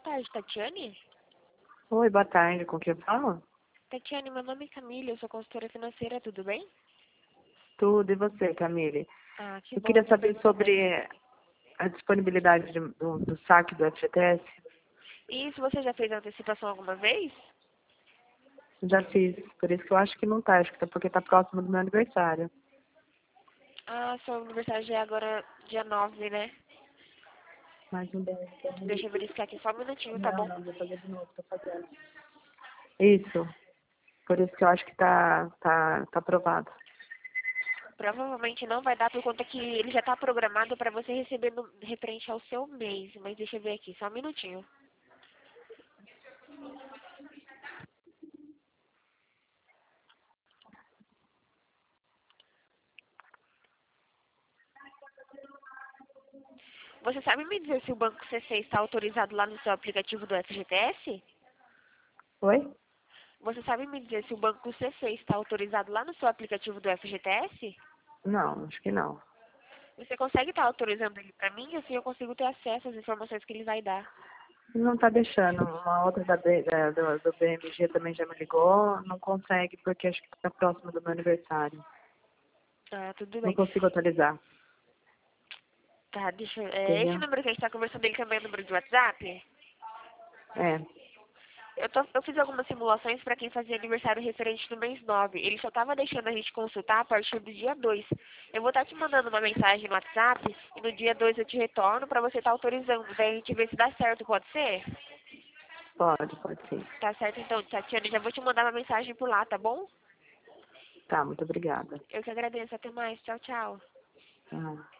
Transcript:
tarde, Tatiane. Oi, boa tarde, com quem eu falo? Tatiane, meu nome é Camila, eu sou consultora financeira, tudo bem? Tudo, e você, Camille? Ah, que Eu bom, queria também saber tô bem. sobre a disponibilidade do saque do FGTS. E isso você já fez a antecipação alguma vez? Já fiz, por isso que eu acho que não tá, acho que tá porque tá próximo do meu aniversário. Ah, seu aniversário já é agora dia 9, né? Mais um 10. Deixa eu verificar aqui só um minutinho, tá Não, bom? não, vou fazer de novo, tô fazendo. Isso, por isso que eu acho que tá aprovado. Provavelmente não vai dar por conta que ele já tá programado para você receber no, referente ao seu mês. Mas deixa eu ver aqui, só um minutinho. Você sabe me dizer se o Banco CC está autorizado lá no seu aplicativo do FGTS? Oi? Você sabe me dizer se o Banco CC está autorizado lá no seu aplicativo do FGTS? Não, acho que não. Você consegue estar autorizando ele para mim? Assim eu consigo ter acesso às informações que ele vai dar. Não tá deixando. Uma outra do BMG também já me ligou, não consegue porque acho que tá próximo do meu aniversário. Ah, tudo Não bem. consigo atualizar, Tá, deixa eu... esse entendeu? número que a gente está conversando, ele também é o número de WhatsApp? É, Eu fiz algumas simulações para quem fazia aniversário referente no mês 9. Ele só estava deixando a gente consultar a partir do dia 2. Eu vou estar te mandando uma mensagem no WhatsApp e no dia 2 eu te retorno para você estar autorizando. Daí a gente vê se dá certo, pode ser? pode sim. Tá certo então, Tatiana. Já vou te mandar uma mensagem por lá, tá bom? Tá, muito obrigada. Eu que agradeço. Até mais. Tchau, tchau. Tá.